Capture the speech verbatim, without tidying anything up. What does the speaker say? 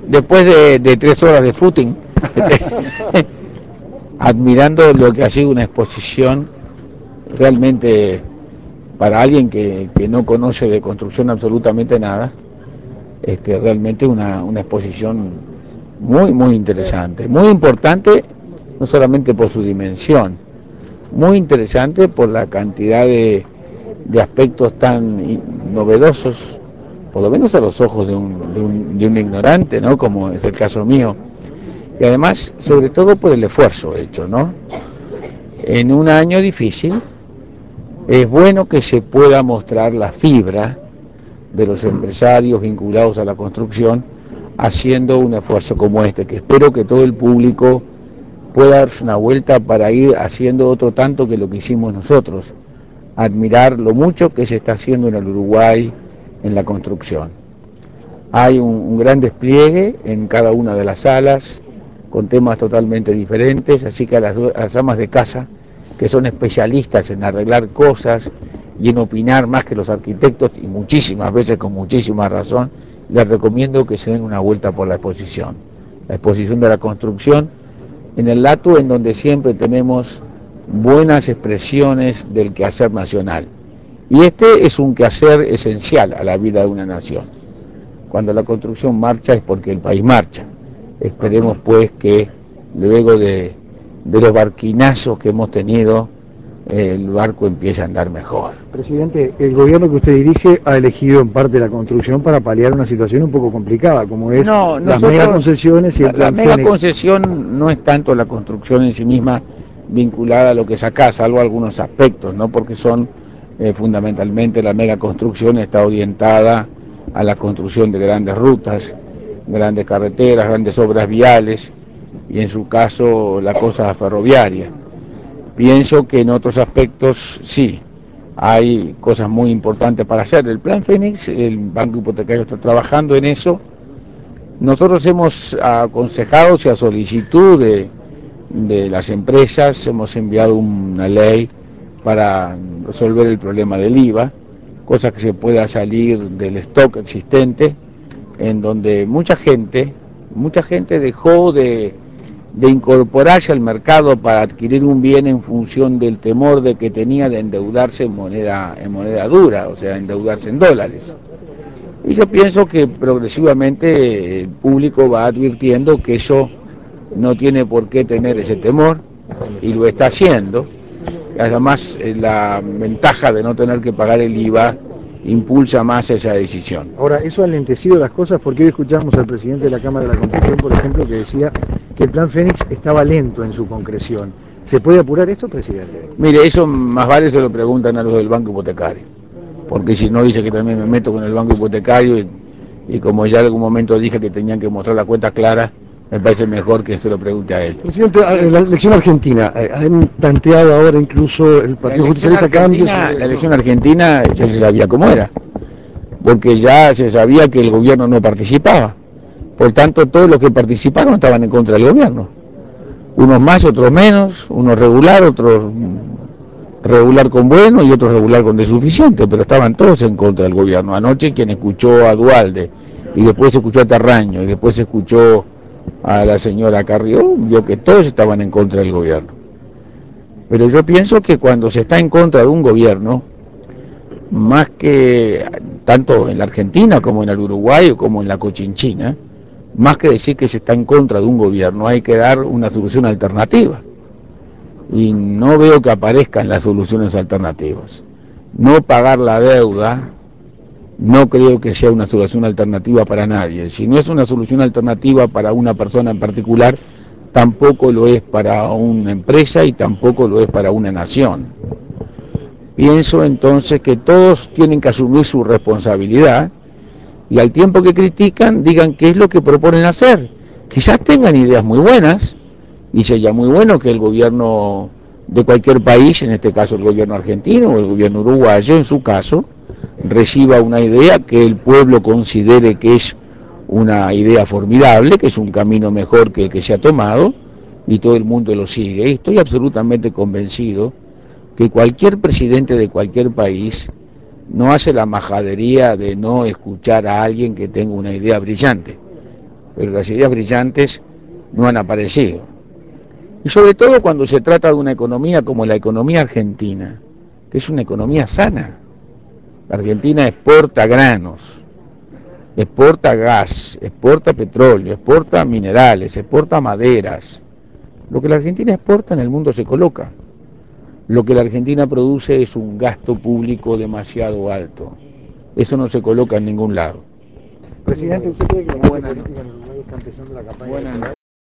después de, de tres horas de footing, admirando lo que ha sido una exposición realmente para alguien que, que no conoce de construcción absolutamente nada, este, realmente una, una exposición muy, muy interesante, muy importante, no solamente por su dimensión, muy interesante por la cantidad de, de aspectos tan novedosos, por lo menos a los ojos de un, de un, de un ignorante, ¿no? Como es el caso mío, y además, sobre todo por el esfuerzo hecho, ¿no? En un año difícil, es bueno que se pueda mostrar la fibra de los empresarios vinculados a la construcción haciendo un esfuerzo como este, que espero que todo el público pueda darse una vuelta para ir haciendo otro tanto que lo que hicimos nosotros, admirar lo mucho que se está haciendo en el Uruguay en la construcción. Hay un, un gran despliegue en cada una de las salas, con temas totalmente diferentes, así que a las, a las amas de casa, que son especialistas en arreglar cosas y en opinar más que los arquitectos, y muchísimas veces con muchísima razón, les recomiendo que se den una vuelta por la exposición. La exposición de la construcción en el Latu, en donde siempre tenemos buenas expresiones del quehacer nacional. Y este es un quehacer esencial a la vida de una nación. Cuando la construcción marcha es porque el país marcha. Esperemos pues que luego de, de los barquinazos que hemos tenido, eh, el barco empiece a andar mejor. Presidente, el gobierno que usted dirige ha elegido en parte la construcción para paliar una situación un poco complicada, como es no, las nosotros, mega concesiones y el la, plan la mega Fénix. concesión no es tanto la construcción en sí misma vinculada a lo que es acá, salvo algunos aspectos, ¿no? Porque son eh, fundamentalmente la mega construcción está orientada a la construcción de grandes rutas, grandes carreteras, grandes obras viales y en su caso la cosa ferroviaria. Pienso que en otros aspectos sí, hay cosas muy importantes para hacer. El plan Fénix, el Banco Hipotecario está trabajando en eso. Nosotros hemos aconsejado, o sea, a solicitud de, de las empresas, hemos enviado una ley para resolver el problema del I V A, cosa que se pueda salir del stock existente, en donde mucha gente, mucha gente dejó de, de incorporarse al mercado para adquirir un bien en función del temor de que tenía de endeudarse en moneda, en moneda dura, o sea, endeudarse en dólares. Y yo pienso que progresivamente el público va advirtiendo que eso no tiene por qué tener ese temor y lo está haciendo. Además, la ventaja de no tener que pagar el I V A impulsa más esa decisión. Ahora, eso ha lentecido las cosas porque hoy escuchamos al presidente de la Cámara de la Construcción, por ejemplo, que decía que el plan Fénix estaba lento en su concreción. ¿Se puede apurar esto, presidente? Mire, eso más vale se lo preguntan a los del Banco Hipotecario, porque si no dice que también me meto con el Banco Hipotecario y, y como ya en algún momento dije que tenían que mostrar la cuenta clara, me parece mejor que se lo pregunte a él. Presidente, la elección argentina, eh, han planteado ahora incluso el Partido Justicialista cambios. La elección argentina ya se sabía cómo era, porque ya se sabía que el gobierno no participaba. Por tanto, todos los que participaron estaban en contra del gobierno. Unos más, otros menos, unos regular, otros regular con bueno y otros regular con desuficiente, pero estaban todos en contra del gobierno. Anoche quien escuchó a Duhalde y después escuchó a Terraño y después escuchó a la señora Carrió, vio que todos estaban en contra del gobierno. Pero yo pienso que cuando se está en contra de un gobierno, más que tanto en la Argentina como en el Uruguay o como en la Cochinchina, más que decir que se está en contra de un gobierno, hay que dar una solución alternativa. Y no veo que aparezcan las soluciones alternativas. No pagar la deuda no creo que sea una solución alternativa para nadie. Si no es una solución alternativa para una persona en particular, tampoco lo es para una empresa y tampoco lo es para una nación. Pienso entonces que todos tienen que asumir su responsabilidad y al tiempo que critican digan qué es lo que proponen hacer. Quizás tengan ideas muy buenas y sería muy bueno que el gobierno de cualquier país, en este caso el gobierno argentino o el gobierno uruguayo, en su caso, reciba una idea que el pueblo considere que es una idea formidable, que es un camino mejor que el que se ha tomado y todo el mundo lo sigue. Y estoy absolutamente convencido que cualquier presidente de cualquier país no hace la majadería de no escuchar a alguien que tenga una idea brillante. pero las ideas brillantes no han aparecido. Y sobre todo cuando se trata de una economía como la economía argentina, que es una economía sana. La Argentina exporta granos, exporta gas, exporta petróleo, exporta minerales, exporta maderas. Lo que la Argentina exporta en el mundo se coloca. Lo que la Argentina produce es un gasto público demasiado alto. Eso no se coloca en ningún lado. Presidente, ¿usted cree que la clase política en Uruguay está empezando la campaña electoral?